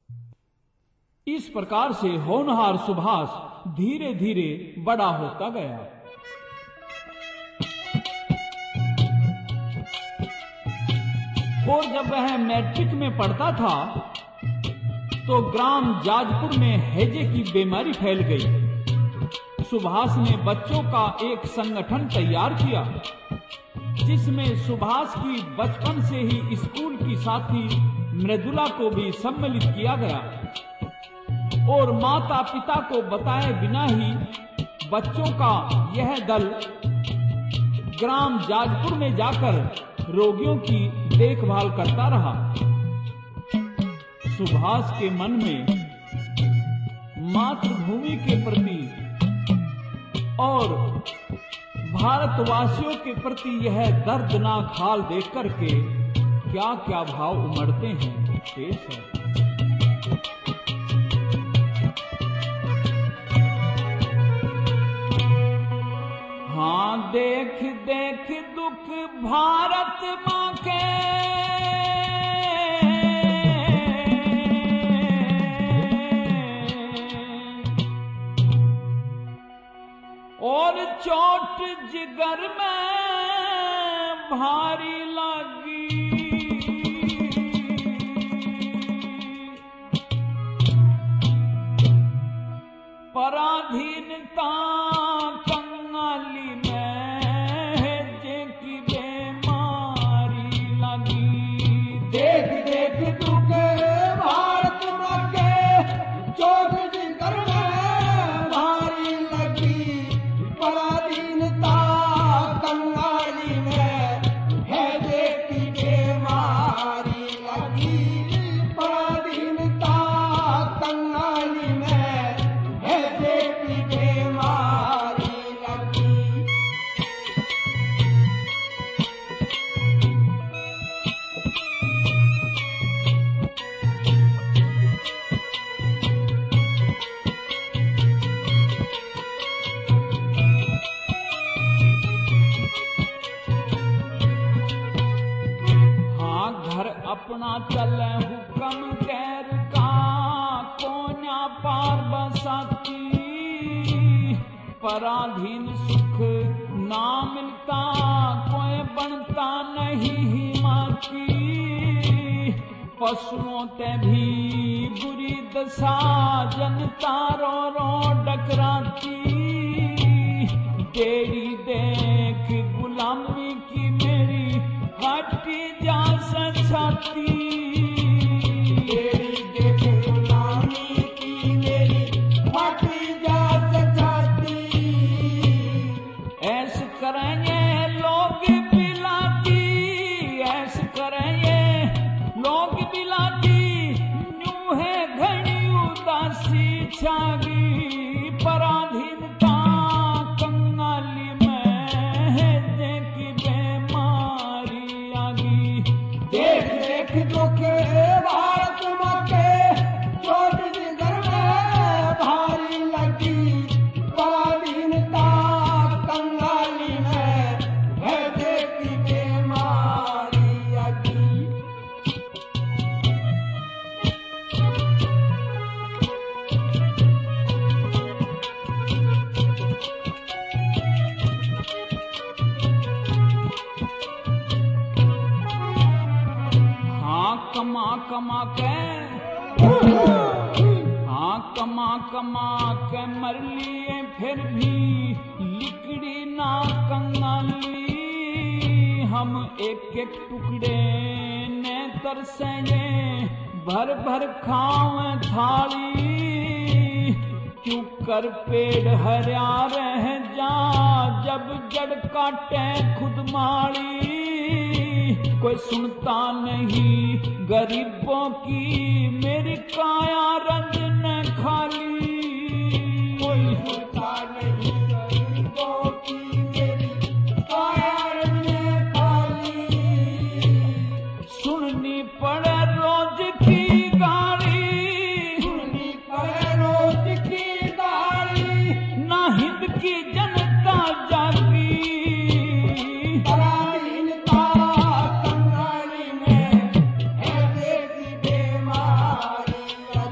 इस प्रकार से होनहार सुभाष धीरे धीरे बड़ा होता गया। और जब वह मैट्रिक में पढ़ता था तो ग्राम जाजपुर में हैजे की बीमारी फैल गई। सुभाष ने बच्चों का एक संगठन तैयार किया जिसमें सुभाष की बचपन से ही स्कूल की साथी मृदुला को भी सम्मिलित किया गया और माता पिता को बताए बिना ही बच्चों का यह दल ग्राम जाजपुर में जाकर रोगियों की देखभाल करता रहा। सुभाष के मन में मातृभूमि के प्रति और भारतवासियों के प्रति यह दर्दनाक हाल देख करके क्या क्या भाव उमड़ते हैं, शेष है। हाँ, देख देख दुख भारत माँ के, और चोट जिगर में भारी लगी, पराधीनता कंगाली में जे की बीमारी लगी। देख देख दुख भारत माँ के, चोट जिगर में भारी लगी, पराधीनता कंगाली में है जे की बीमारी लगी, पराधीनता कंगाली में है जे की बीमारी लगी। हाँ, घर अपना चले हुक्म गैर का, कोन्या पार बसाती, पराधीन सुख ना मिलता, कोई बनता नहीं हिमाती, पशुओं ते भी बुरी दशा, जनता रो रो डकराती, तेरी देख गुलामी की मेरी हटी जा सचाती, तेरी देख गुलामी की मेरी हटी जा सचाती, ऐस करेंगे लोग बिलाती, ऐस करेंगे लोग बिलाती, न्यू है घड़ी उदासी छागी, पराधीनता कंगाली में है जे की बीमारी आगी। देख देख दुख भारत माँ के, चोट जिगर में भारी लगी, पराधीनता कंगाली में है जे की बीमारी लगी। हाँ, कमा कमा के, हाँ, कमा कमा के मर लिए, फिर भी लिकड़ी ना कंगाली, हम एक एक टुकड़े ने तरसेंगे, भर भर खावे थाली, क्यों कर पेड़ हरिया रह जा, जब जड़ काटे खुद माली, कोई सुनता नहीं गरीबों की, मेरी काया रंग न खाली, कोई सुनता नहीं गरीबों की, मेरी काया रंग खाली, सुननी पड़े रोज की गाली, सुननी पड़े रोज की गाली, ना हिंद की जनता जागी, पराधीनता कंगाली में है जे की बीमारी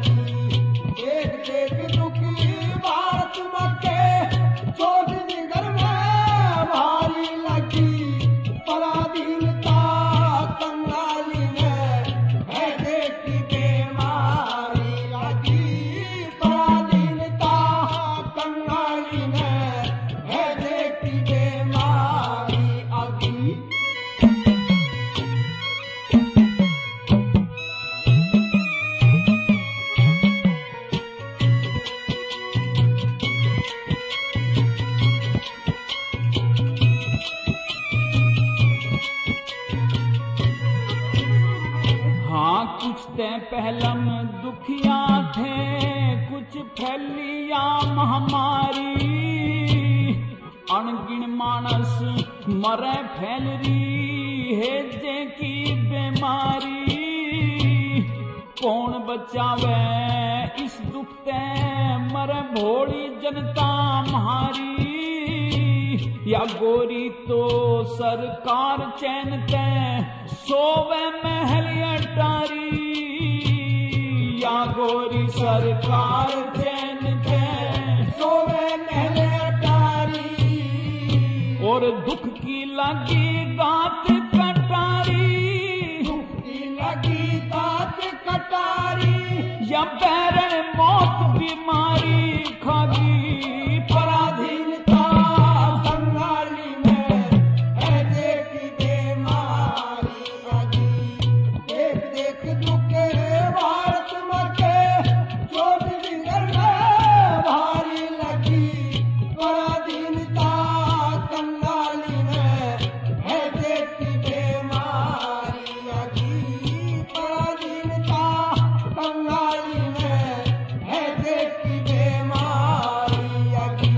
दुखिया थे कुछ फैलिया महामारी, अनगिन मानस मरे फैल रही हैजे की बीमारी। कौन बचावे इस दुख ते मरे भोली जनता म्हारी, या गोरी तो सरकार चैन ते सोवे महल अटारी, या गोरी सरकार चैन ते सोवे महल अटारी। और दुख की लगी गात कटारी, दुख की लगी दात कटारी, या बैरण मौत बीमारी खागी पराधीनता संगाली में हैजे की बीमारी लगी। देख देख दुखे भारत मचे चोट बिगर में भारी लगी, पराधीनता संगाली में हैजे की बीमारी लगी, पराधीनता संगाली में हैजे की बीमारी लगी।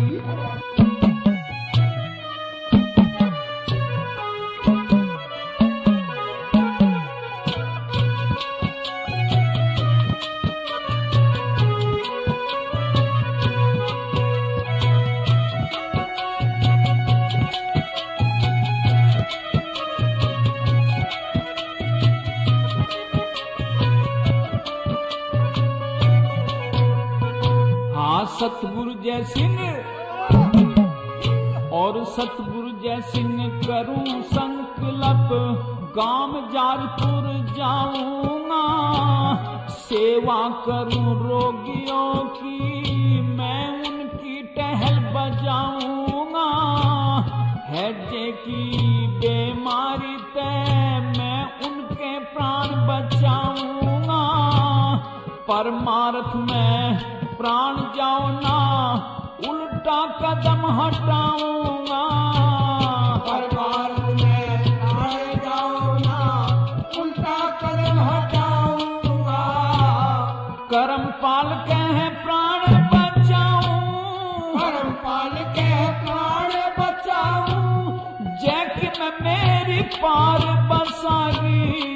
हाँ सतगुरु जय सिंह और सतगुरु जय सिंह करूं संकल्प, गांव जारपुर जाऊंगा, सेवा करूं रोगियों की, मैं उनकी टहल बजाऊंगा। हैजे की बीमारी ते मैं उनके प्राण बचाऊंगा, परमार्थ में प्राण जाओ ना उल्टा कदम हटाऊंगा, परमार्थ में प्राण जाओ ना उल्टा कदम हटाऊंगा। करम पाल के हैं प्राण बचाऊं, परम पाल के प्राण बचाऊं, जैक में मेरी पार बसागी,